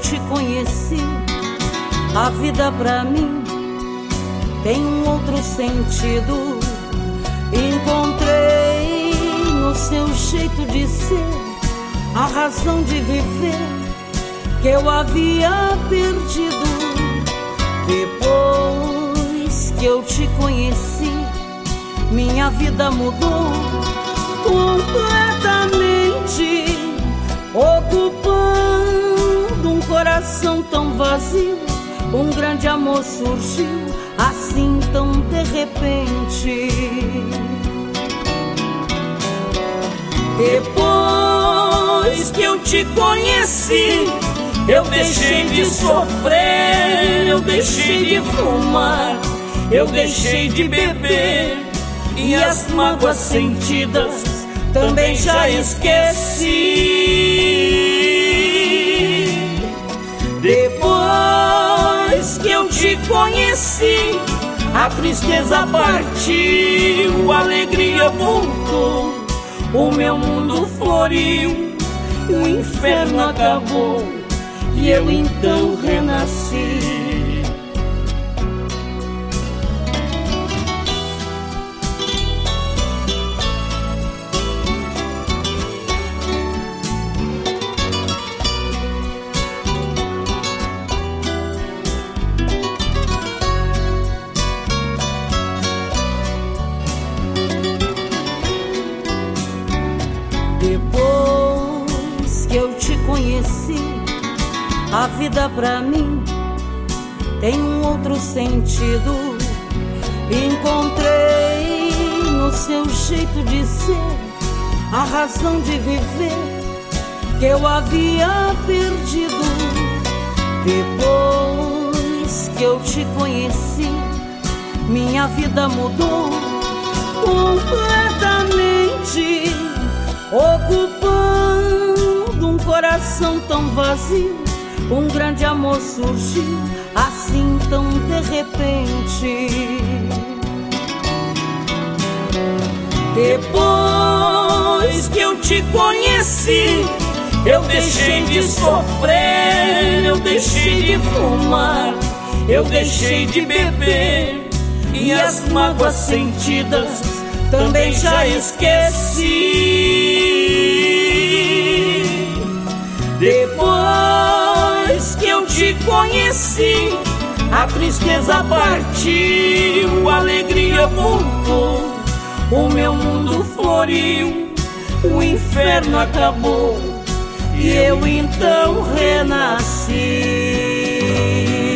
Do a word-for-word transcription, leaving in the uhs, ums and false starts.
te conheci, a vida pra mim tem um outro sentido. Encontrei no seu jeito de ser a razão de viver que eu havia perdido. Depois que eu te conheci, minha vida mudou completamente, ocupando um coração tão vazio. Um grande amor surgiu assim tão de repente. Depois que eu te conheci, eu deixei de sofrer, eu deixei de fumar, eu deixei de beber, e as mágoas sentidas também já esqueci. Depois que eu te conheci, a tristeza partiu, a alegria voltou, o meu mundo floriu, o inferno acabou e eu então renasci. Depois que eu te conheci, a vida pra mim tem um outro sentido. Encontrei no seu jeito de ser a razão de viver que eu havia perdido. Depois que eu te conheci, minha vida mudou completamente, ocupando um coração tão vazio. Um grande amor surgiu assim tão de repente. Depois que eu te conheci, eu deixei de sofrer, eu deixei de fumar, eu deixei de beber, e as mágoas sentidas também já esqueci. Depois que eu te conheci, a tristeza partiu, a alegria voltou, o meu mundo floriu, o inferno acabou e eu então renasci.